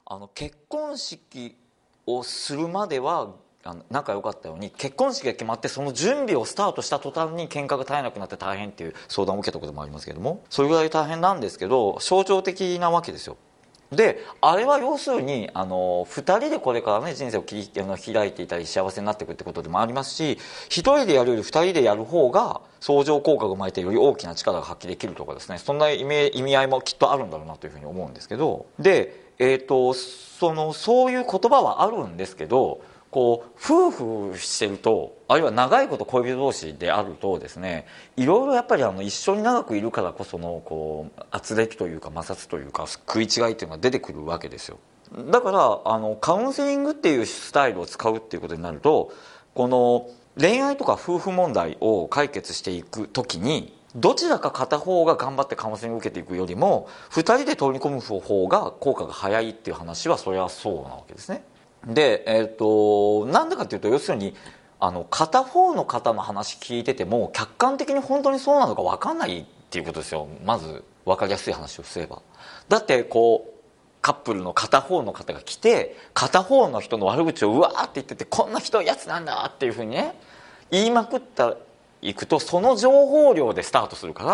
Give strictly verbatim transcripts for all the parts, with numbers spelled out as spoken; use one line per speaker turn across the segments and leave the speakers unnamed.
あの結婚式をするまではあの仲良かったように、結婚式が決まってその準備をスタートした途端に喧嘩が絶えなくなって大変っていう相談を受けたこともありますけども、それぐらい大変なんですけど象徴的なわけですよ。であれは要するにあのふたりでこれからね人生を切りあの開いていたり幸せになっていくってことでもありますし、ひとりでやるよりふたりでやる方が相乗効果が生まれてより大きな力が発揮できるとかですね、そんな意味、意味合いもきっとあるんだろうなというふうに思うんですけど、で、えーと、そのそういう言葉はあるんですけど、こう夫婦してると、あるいは長いこと恋人同士であるとですね、いろいろやっぱりあの一緒に長くいるからこそのこう圧力というか摩擦というか食い違いというのが出てくるわけですよ。だからあのカウンセリングっていうスタイルを使うっていうことになると、この恋愛とか夫婦問題を解決していくときにどちらか片方が頑張ってカウンセリングを受けていくよりもふたりで取り込む方が効果が早いっていう話はそれはそうなわけですね。で、えー、となんでかっていうと、要するにあの片方の方の話聞いてても客観的に本当にそうなのか分かんないっていうことですよ。まず分かりやすい話をすれば。だってこうカップルの片方の方が来て片方の人の悪口をうわーって言ってて、こんな人やつなんだっていうふうにね言いまくっていくと、その情報量でスタートするから、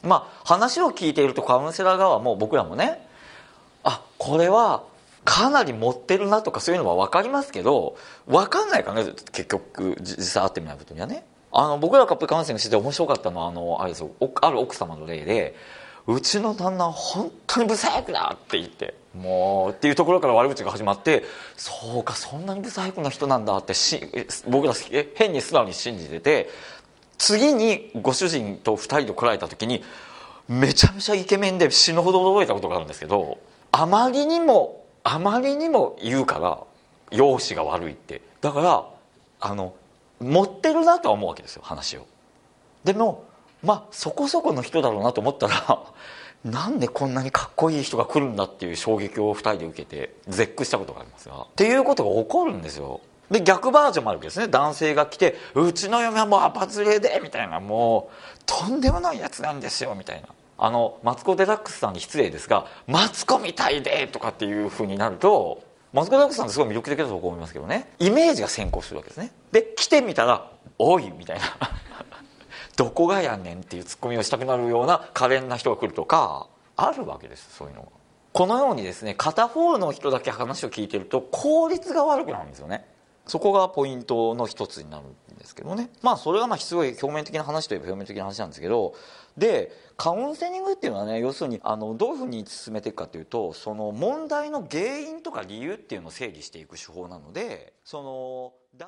まあ話を聞いているとカウンセラー側も僕らもね、あこれはかなり持ってるなとかそういうのは分かりますけど、分かんないからね結局実際会ってみないことにはね。あの僕らカップルカウンセリングしてて面白かったのは、あのあれですよ、ある奥様の例で、うちの旦那は本当にブサイクだって言って、もうっていうところから悪口が始まって、そうかそんなにブサイクな人なんだってし僕ら変に素直に信じてて、次にご主人とふたりで来られた時にめちゃめちゃイケメンで死ぬほど驚いたことがあるんですけど、あまりにもあまりにも言うから容姿が悪いって、だからあの持ってるなとは思うわけですよ話を。でもまあそこそこの人だろうなと思ったらなんでこんなにかっこいい人が来るんだっていう衝撃をふたりで受けて絶句したことがありますが、っていうことが起こるんですよ。で逆バージョンもあるわけですね。男性が来てうちの嫁はもうアパ連れでみたいな、もうとんでもないやつなんですよみたいな、あのマツコ・デラックスさんに失礼ですがマツコみたいでとかっていう風になると、マツコ・デラックスさんってすごい魅力的だと思いますけどね、イメージが先行するわけですね。で来てみたらおいみたいなどこがやねんっていうツッコミをしたくなるような可憐な人が来るとかあるわけです。そういうのがこのようにですね、片方の人だけ話を聞いてると効率が悪くなるんですよね。そこがポイントの一つになるんですけどね。まあそれがまあすごい表面的な話といえば表面的な話なんですけど、でカウンセリングっていうのはね、要するにあのどういうふうに進めていくかというと、その問題の原因とか理由っていうのを整理していく手法なので、その